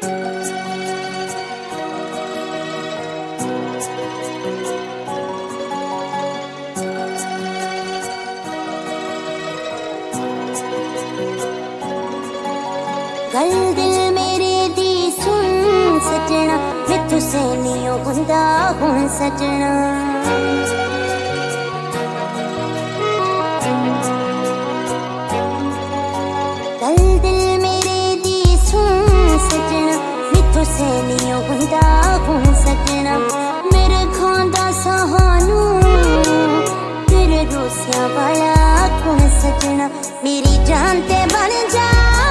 गल दिल मेरे दी सुन सजना, मैं तुसे नहीं हुंदा हुण सजना। गल दिल मेरे दी सुन सजना, मैं तुसे नहीं हुंदा हुण सजना। मेरे खांदा सहानू तेरे रोसियां वाला कुण सजना। मेरी जान ते बन जा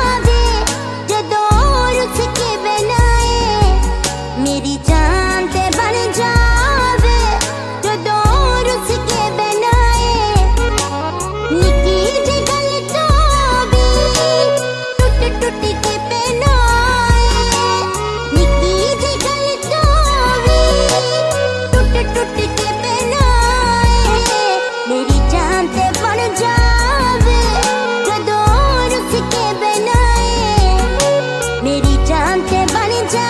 मेरी जान ते बन जावे जो रुस के बनाए। निकी जी गल तो भी टुट टुट के बनाए। निकी जी गल तो भी टुट टुट के बनाए। मेरी जान ते बन जावे जो रुस के बनाए। मेरी जान ते बन जा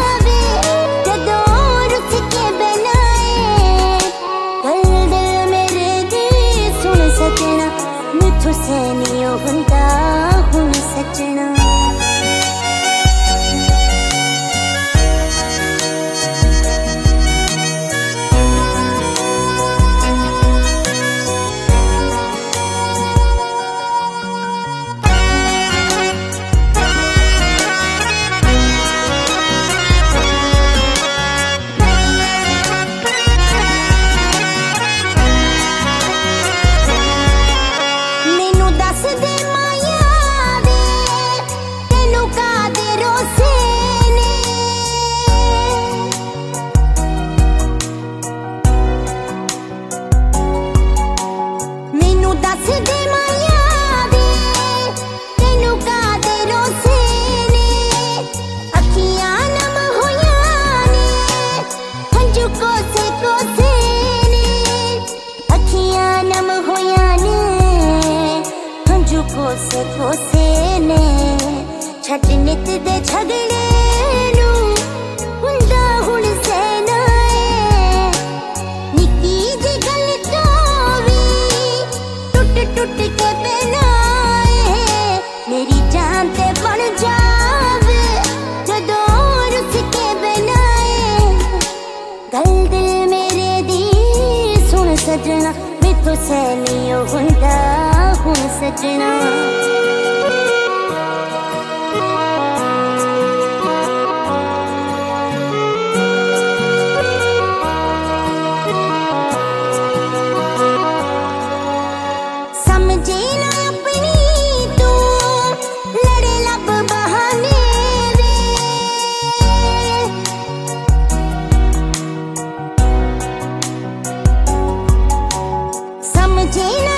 सजना। मैं तुसे नहीं हुंदा हुण सजना। कोसे कोसे ने छट नित दे झगड़े नू हुंदा हुण सहना है। निकी जी गल तो भी टुट टुट के बनाए। मेरी जान ते बन जावे जो रुस के बनाए। गल दिल मेरे दी सुन सजना, मैं तुसे नहीं हुंदा हुण सजना। समझे ना अपनी तू लड़े लब बहाने वे। समझे ना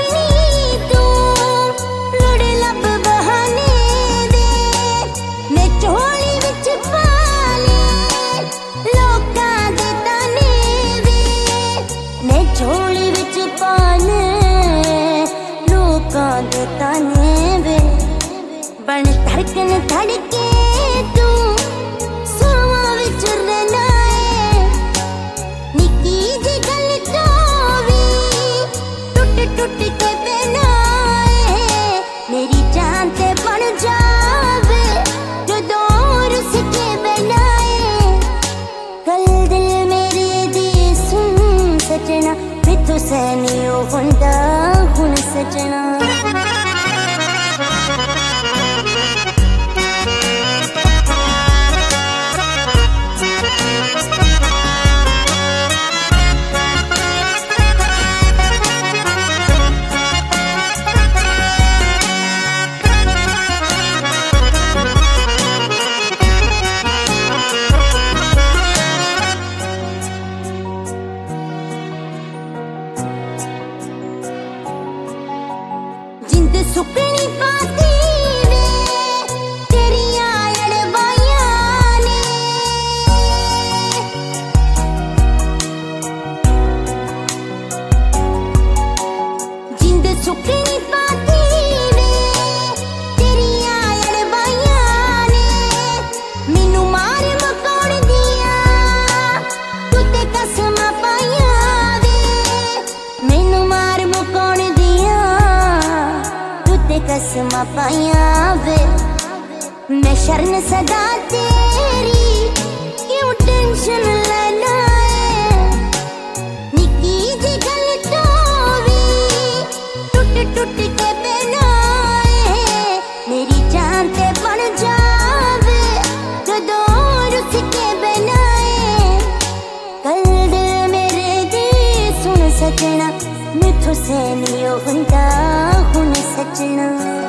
झोली विच पाने लोकां दे ताने वे। बन धड़कन धड़के तू सुआ विच रहना है। निकी जी गल तो भी टुट टुट के बनाए। मेरी जान ते बन जावे जो रुस के बनाए। गल दिल मेरे दी सुन सजना, मैं तुसे नहीं हुंदा हुण सजना। पाइया वे मैं शरण सदा तेरी, क्यों टेंशन लेना है। निकी जी गल तो भी टुट टुट के बनाए, मेरी जान ते बन जावे जदों रुस के बनाए। कल दिल मेरे दी सुन सजना, मैथों से नहीं हुंदा हुन सजना।